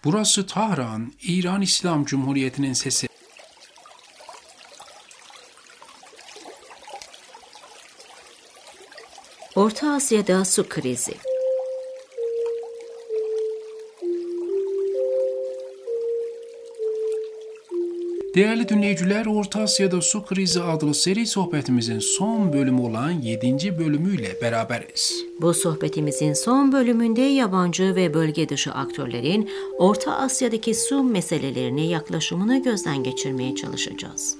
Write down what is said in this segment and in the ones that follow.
Burası Tahran, İran İslam Cumhuriyeti'nin sesi. Orta Asya'da su krizi. Değerli dinleyiciler, Orta Asya'da Su Krizi adlı seri sohbetimizin son bölümü olan 7. bölümüyle beraberiz. Bu sohbetimizin son bölümünde yabancı ve bölge dışı aktörlerin Orta Asya'daki su meselelerine yaklaşımını gözden geçirmeye çalışacağız.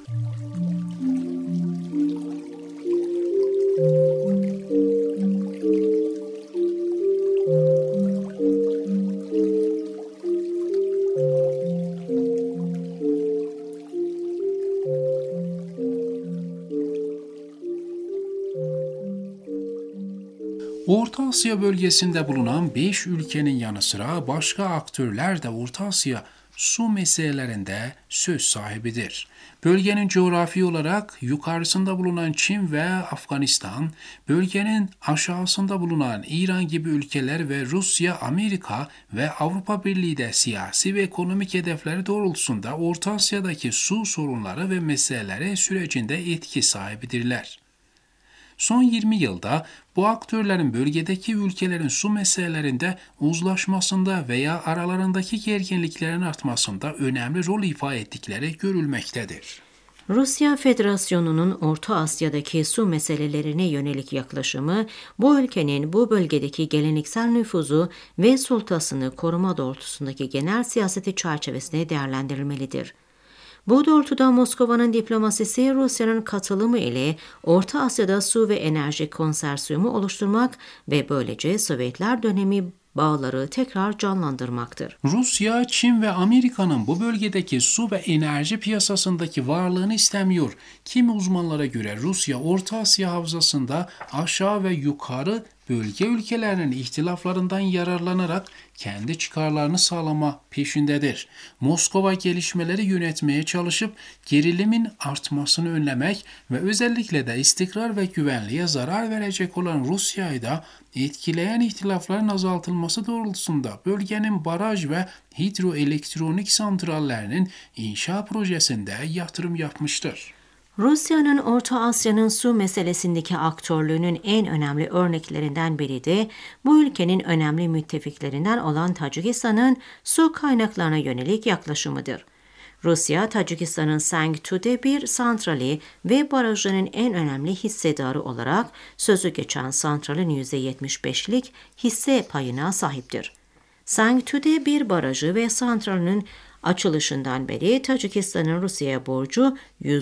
Orta Asya bölgesinde bulunan 5 ülkenin yanı sıra başka aktörler de Orta Asya su meselelerinde söz sahibidir. Bölgenin coğrafi olarak yukarısında bulunan Çin ve Afganistan, bölgenin aşağısında bulunan İran gibi ülkeler ve Rusya, Amerika ve Avrupa Birliği de siyasi ve ekonomik hedefleri doğrultusunda Orta Asya'daki su sorunları ve meseleleri sürecinde etki sahibidirler. Son 20 yılda bu aktörlerin bölgedeki ülkelerin su meselelerinde uzlaşmasında veya aralarındaki gerginliklerin artmasında önemli rol ifade ettikleri görülmektedir. Rusya Federasyonu'nun Orta Asya'daki su meselelerine yönelik yaklaşımı, bu ülkenin bu bölgedeki geleneksel nüfuzu ve sultasını koruma doğrultusundaki genel siyaseti çerçevesinde değerlendirilmelidir. Bu doğrultuda Moskova'nın diplomasisi Rusya'nın katılımı ile Orta Asya'da su ve enerji konsorsiyumu oluşturmak ve böylece Sovyetler dönemi bağları tekrar canlandırmaktır. Rusya, Çin ve Amerika'nın bu bölgedeki su ve enerji piyasasındaki varlığını istemiyor. Kimi uzmanlara göre Rusya, Orta Asya havzasında aşağı ve yukarı bölge ülkelerinin ihtilaflarından yararlanarak kendi çıkarlarını sağlama peşindedir. Moskova gelişmeleri yönetmeye çalışıp gerilimin artmasını önlemek ve özellikle de istikrar ve güvenliğe zarar verecek olan Rusya'yı da etkileyen ihtilafların azaltılması doğrultusunda bölgenin baraj ve hidroelektronik santrallerinin inşa projesinde yatırım yapmıştır. Rusya'nın Orta Asya'nın su meselesindeki aktörlüğünün en önemli örneklerinden biri de bu ülkenin önemli müttefiklerinden olan Tacikistan'ın su kaynaklarına yönelik yaklaşımıdır. Rusya, Tacikistan'ın Sangtude bir santrali ve barajının en önemli hissedarı olarak sözü geçen santralin %75'lik hisse payına sahiptir. Sangtude bir barajı ve santralinin açılışından beri Tacikistan'ın Rusya'ya borcu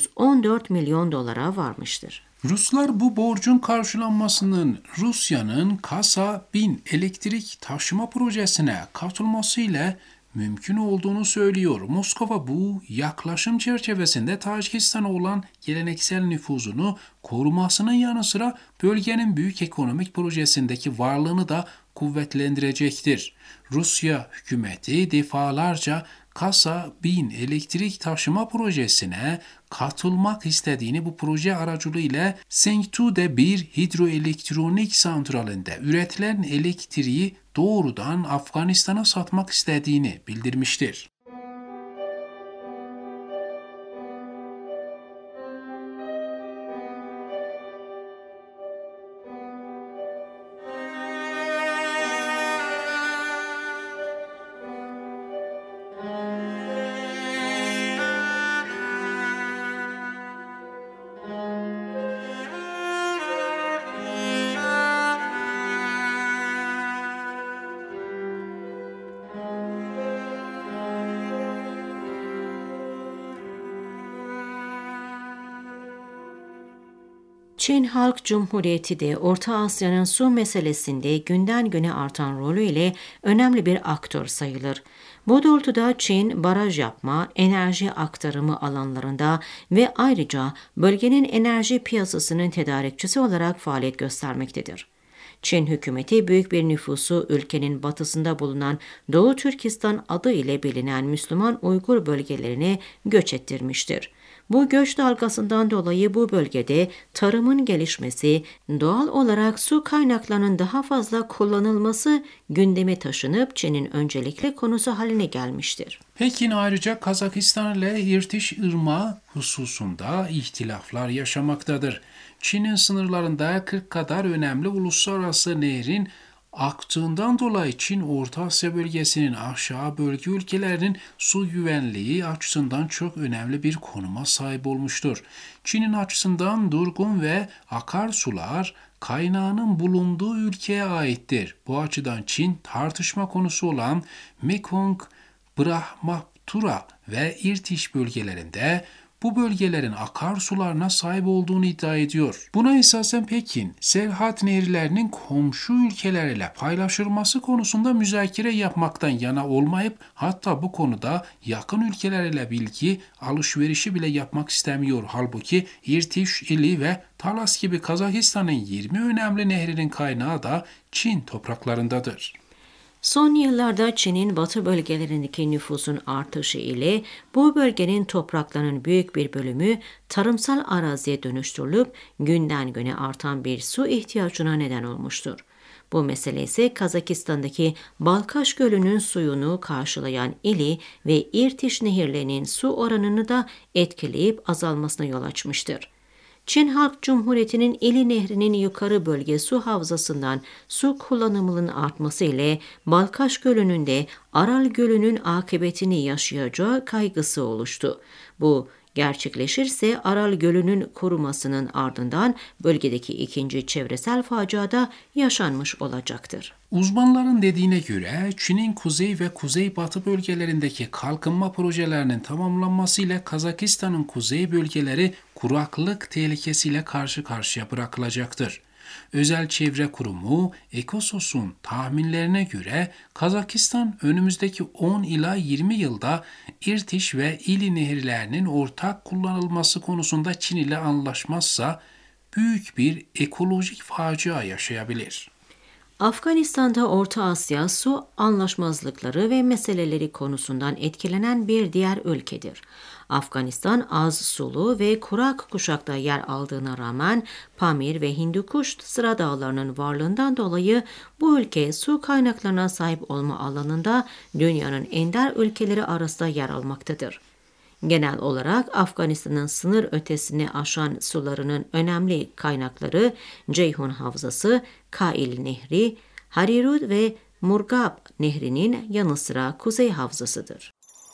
114 milyon dolara varmıştır. Ruslar bu borcun karşılanmasının Rusya'nın Kasa-1000 elektrik taşıma projesine katılmasıyla mümkün olduğunu söylüyor. Moskova bu yaklaşım çerçevesinde Tacikistan'a olan geleneksel nüfuzunu korumasının yanı sıra bölgenin büyük ekonomik projesindeki varlığını da kuvvetlendirecektir. Rusya hükümeti defalarca Kasa-1000 elektrik taşıma projesine katılmak istediğini, bu proje aracılığıyla Sangtude bir hidroelektronik santralinde üretilen elektriği doğrudan Afganistan'a satmak istediğini bildirmiştir. Çin Halk Cumhuriyeti de Orta Asya'nın su meselesinde günden güne artan rolüyle önemli bir aktör sayılır. Bu doğrultuda Çin, baraj yapma, enerji aktarımı alanlarında ve ayrıca bölgenin enerji piyasasının tedarikçisi olarak faaliyet göstermektedir. Çin hükümeti büyük bir nüfusu ülkenin batısında bulunan Doğu Türkistan adı ile bilinen Müslüman Uygur bölgelerine göç ettirmiştir. Bu göç dalgasından dolayı bu bölgede tarımın gelişmesi, doğal olarak su kaynaklarının daha fazla kullanılması gündeme taşınıp Çin'in öncelikli konusu haline gelmiştir. Pekin ayrıca Kazakistan ile İrtiş Irmağı hususunda ihtilaflar yaşamaktadır. Çin'in sınırlarında 40 kadar önemli uluslararası nehrin aktığından dolayı Çin, Orta Asya bölgesinin aşağı bölge ülkelerinin su güvenliği açısından çok önemli bir konuma sahip olmuştur. Çin'in açısından durgun ve akarsular kaynağının bulunduğu ülkeye aittir. Bu açıdan Çin, tartışma konusu olan Mekong, Brahmaputra ve İrtiş bölgelerinde bu bölgelerin akarsularına sahip olduğunu iddia ediyor. Buna esasen Pekin, Serhat nehirlerinin komşu ülkelerle paylaşılması konusunda müzakere yapmaktan yana olmayıp hatta bu konuda yakın ülkelerle bilgi alışverişi bile yapmak istemiyor. Halbuki İrtiş, İli ve Talas gibi Kazakistan'ın 20 önemli nehrinin kaynağı da Çin topraklarındadır. Son yıllarda Çin'in batı bölgelerindeki nüfusun artışı ile bu bölgenin topraklarının büyük bir bölümü tarımsal araziye dönüştürülüp günden güne artan bir su ihtiyacına neden olmuştur. Bu mesele ise Kazakistan'daki Balkaş Gölü'nün suyunu karşılayan İli ve İrtiş nehirlerinin su oranını da etkileyip azalmasına yol açmıştır. Çin Halk Cumhuriyeti'nin İli Nehri'nin yukarı bölge su havzasından su kullanımının artması ile Balkaş Gölü'nün de Aral Gölü'nün akıbetini yaşayacağı kaygısı oluştu. Bu gerçekleşirse Aral Gölü'nün kurumasının ardından bölgedeki ikinci çevresel facia da yaşanmış olacaktır. Uzmanların dediğine göre Çin'in kuzey ve kuzeybatı bölgelerindeki kalkınma projelerinin tamamlanmasıyla Kazakistan'ın kuzey bölgeleri kuraklık tehlikesiyle karşı karşıya bırakılacaktır. Özel Çevre Kurumu Ekosos'un tahminlerine göre Kazakistan önümüzdeki 10 ila 20 yılda İrtiş ve İli nehirlerinin ortak kullanılması konusunda Çin ile anlaşmazsa büyük bir ekolojik facia yaşayabilir. Afganistan'da Orta Asya su anlaşmazlıkları ve meseleleri konusundan etkilenen bir diğer ülkedir. Afganistan az sulu ve kurak kuşakta yer aldığına rağmen Pamir ve Hindukuş sıra dağlarının varlığından dolayı bu ülke su kaynaklarına sahip olma alanında dünyanın ender ülkeleri arasında yer almaktadır. Genel olarak Afganistan'ın sınır ötesini aşan sularının önemli kaynakları Ceyhun Havzası, Kail Nehri, Harirud ve Murgab Nehri'nin yanı sıra Kuzey Havzasıdır.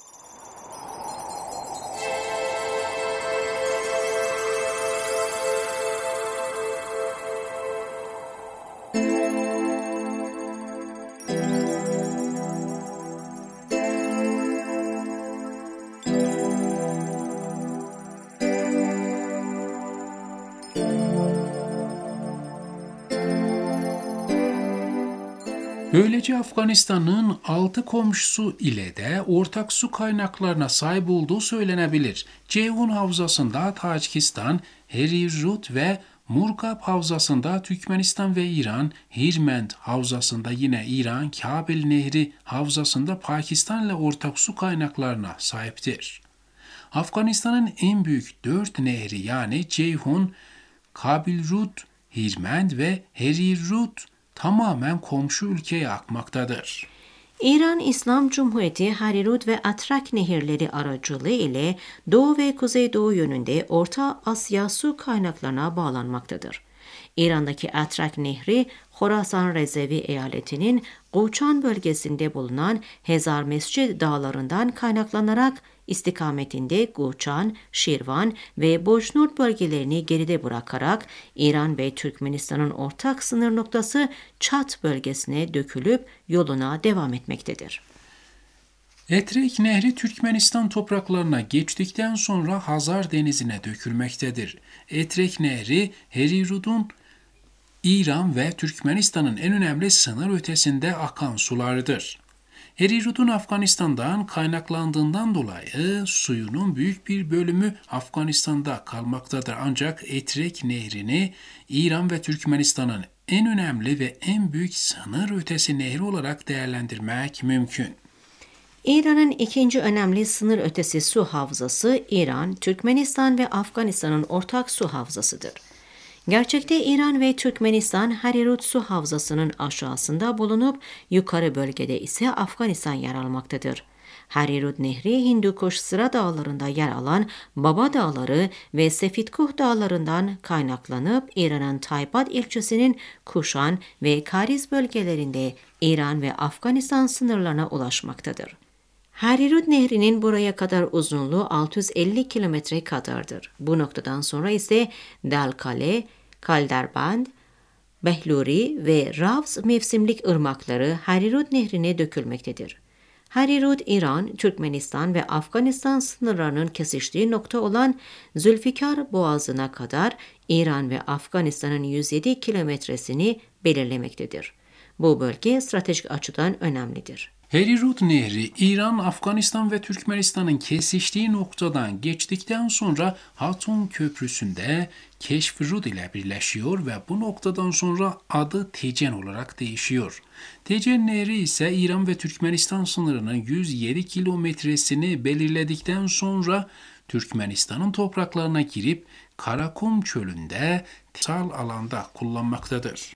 Böylece Afganistan'ın 6 komşusu ile de ortak su kaynaklarına sahip olduğu söylenebilir. Ceyhun Havzası'nda Tacikistan, Herirut ve Murgab Havzası'nda Türkmenistan ve İran, Hirmend Havzası'nda yine İran, Kabil Nehri Havzası'nda Pakistan ile ortak su kaynaklarına sahiptir. Afganistan'ın en büyük 4 nehri yani Ceyhun, Kabilrut, Hirmend ve Herirut tamamen komşu ülkeye akmaktadır. İran İslam Cumhuriyeti Harirut ve Atrak nehirleri aracılığı ile doğu ve kuzeydoğu yönünde Orta Asya su kaynaklarına bağlanmaktadır. İran'daki Atrak Nehri, Horasan Rezervi eyaletinin Qoçan bölgesinde bulunan Hezar Mescid dağlarından kaynaklanarak istikametinde Qoçan, Şirvan ve Bojnurt bölgelerini geride bırakarak İran ve Türkmenistan'ın ortak sınır noktası Çat bölgesine dökülüp yoluna devam etmektedir. Etrek Nehri Türkmenistan topraklarına geçtikten sonra Hazar Denizi'ne dökülmektedir. Etrek Nehri, Herirud'un İran ve Türkmenistan'ın en önemli sınır ötesinde akan sularıdır. Herirud'un Afganistan'dan kaynaklandığından dolayı suyunun büyük bir bölümü Afganistan'da kalmaktadır. Ancak Etrek Nehri'ni İran ve Türkmenistan'ın en önemli ve en büyük sınır ötesi nehri olarak değerlendirmek mümkün. İran'ın ikinci önemli sınır ötesi su havzası İran, Türkmenistan ve Afganistan'ın ortak su havzasıdır. Gerçekte İran ve Türkmenistan Harirut su havzasının aşağısında bulunup yukarı bölgede ise Afganistan yer almaktadır. Harirut Nehri Hindukuş Sıra Dağları'nda yer alan Baba Dağları ve Sefitkuh Dağları'ndan kaynaklanıp İran'ın Taybad ilçesinin Kuşan ve Kariz bölgelerinde İran ve Afganistan sınırlarına ulaşmaktadır. Harirut Nehri'nin buraya kadar uzunluğu 650 kilometre kadardır. Bu noktadan sonra ise Dalkale, Kalderband, Behluri ve Ravs mevsimlik ırmakları Harirut Nehri'ne dökülmektedir. Harirut, İran, Türkmenistan ve Afganistan sınırlarının kesiştiği nokta olan Zülfikar Boğazı'na kadar İran ve Afganistan'ın 107 kilometresini belirlemektedir. Bu bölge stratejik açıdan önemlidir. Harirut Nehri, İran, Afganistan ve Türkmenistan'ın kesiştiği noktadan geçtikten sonra Hatun Köprüsü'nde Keşf-i Rud ile birleşiyor ve bu noktadan sonra adı Tecen olarak değişiyor. Tecen Nehri ise İran ve Türkmenistan sınırının 107 kilometresini belirledikten sonra Türkmenistan'ın topraklarına girip Karakum Çölü'nde sal alanda kullanmaktadır.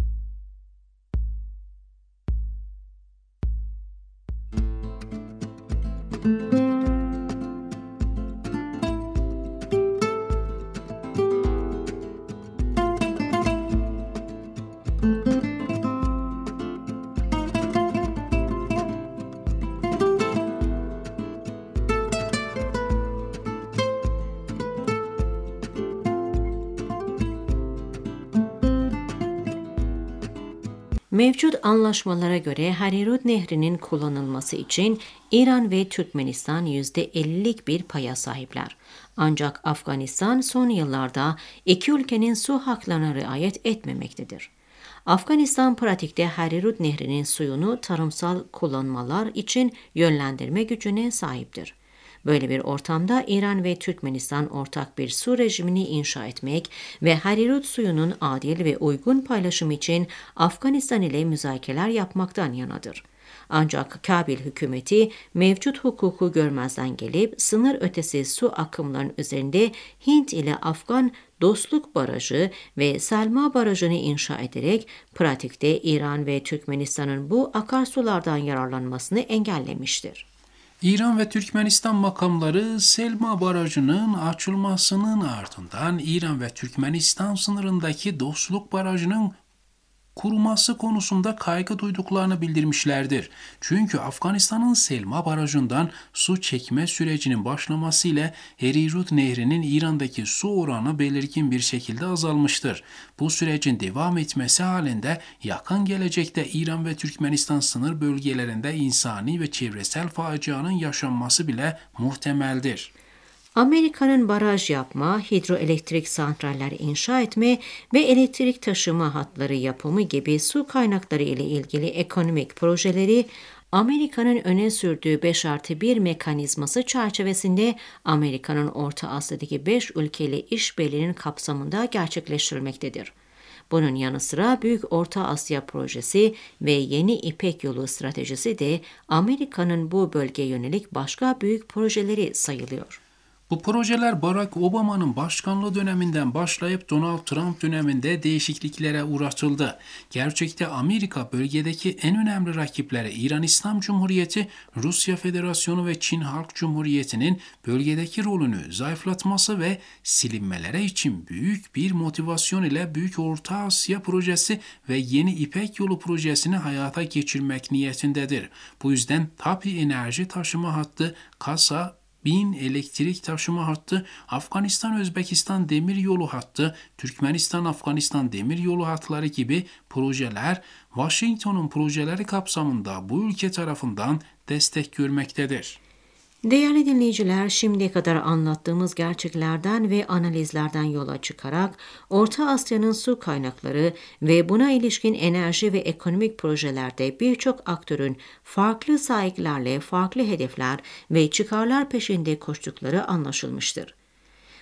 Mevcut anlaşmalara göre Harirut Nehri'nin kullanılması için İran ve Türkmenistan %50'lik bir paya sahipler. Ancak Afganistan son yıllarda iki ülkenin su haklarına riayet etmemektedir. Afganistan pratikte Harirut Nehri'nin suyunu tarımsal kullanmalar için yönlendirme gücüne sahiptir. Böyle bir ortamda İran ve Türkmenistan ortak bir su rejimini inşa etmek ve Harirut suyunun adil ve uygun paylaşımı için Afganistan ile müzakereler yapmaktan yanadır. Ancak Kabil hükümeti mevcut hukuku görmezden gelip sınır ötesi su akımlarının üzerinde Hint ile Afgan Dostluk Barajı ve Selma Barajı'nı inşa ederek pratikte İran ve Türkmenistan'ın bu akarsulardan yararlanmasını engellemiştir. İran ve Türkmenistan makamları Selma Barajı'nın açılmasının ardından İran ve Türkmenistan sınırındaki Dostluk Barajı'nın kuruması konusunda kaygı duyduklarını bildirmişlerdir. Çünkü Afganistan'ın Selma Barajı'ndan su çekme sürecinin başlaması ile Harirut Nehri'nin İran'daki su oranı belirgin bir şekilde azalmıştır. Bu sürecin devam etmesi halinde yakın gelecekte İran ve Türkmenistan sınır bölgelerinde insani ve çevresel facianın yaşanması bile muhtemeldir. Amerika'nın baraj yapma, hidroelektrik santraller inşa etme ve elektrik taşıma hatları yapımı gibi su kaynakları ile ilgili ekonomik projeleri Amerika'nın öne sürdüğü 5+1 mekanizması çerçevesinde Amerika'nın Orta Asya'daki 5 ülkeyle işbirliğinin kapsamında gerçekleştirilmektedir. Bunun yanı sıra Büyük Orta Asya Projesi ve Yeni İpek Yolu stratejisi de Amerika'nın bu bölgeye yönelik başka büyük projeleri sayılıyor. Bu projeler Barack Obama'nın başkanlığı döneminden başlayıp Donald Trump döneminde değişikliklere uğratıldı. Gerçekte Amerika bölgedeki en önemli rakipleri İran İslam Cumhuriyeti, Rusya Federasyonu ve Çin Halk Cumhuriyeti'nin bölgedeki rolünü zayıflatması ve silinmeleri için büyük bir motivasyon ile Büyük Orta Asya Projesi ve Yeni İpek Yolu Projesini hayata geçirmek niyetindedir. Bu yüzden TAPI enerji taşıma hattı, Kasa, Bin elektrik taşıma hattı, Afganistan-Özbekistan demiryolu hattı, Türkmenistan-Afganistan demiryolu hatları gibi projeler Washington'un projeleri kapsamında bu ülke tarafından destek görmektedir. Değerli dinleyiciler, şimdiye kadar anlattığımız gerçeklerden ve analizlerden yola çıkarak Orta Asya'nın su kaynakları ve buna ilişkin enerji ve ekonomik projelerde birçok aktörün farklı sahiplerle farklı hedefler ve çıkarlar peşinde koştukları anlaşılmıştır.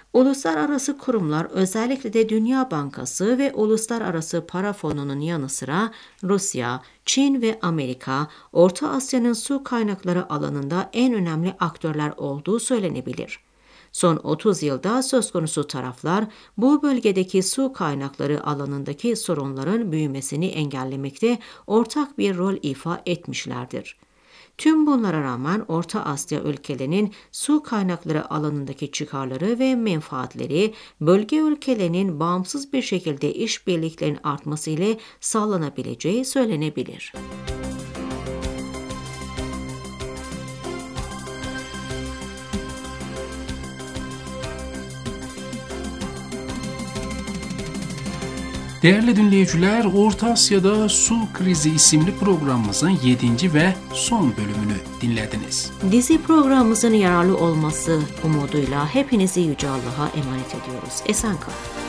Uluslararası kurumlar, özellikle de Dünya Bankası ve Uluslararası Para Fonu'nun yanı sıra Rusya, Çin ve Amerika, Orta Asya'nın su kaynakları alanında en önemli aktörler olduğu söylenebilir. Son 30 yılda söz konusu taraflar bu bölgedeki su kaynakları alanındaki sorunların büyümesini engellemekte ortak bir rol ifa etmişlerdir. Tüm bunlara rağmen Orta Asya ülkelerinin su kaynakları alanındaki çıkarları ve menfaatleri bölge ülkelerinin bağımsız bir şekilde işbirliklerinin artması ile sağlanabileceği söylenebilir. Değerli dinleyiciler, Orta Asya'da Su Krizi isimli programımızın 7. ve son bölümünü dinlediniz. Dizi programımızın yararlı olması umuduyla hepinizi Yüce Allah'a emanet ediyoruz. Esen kalın.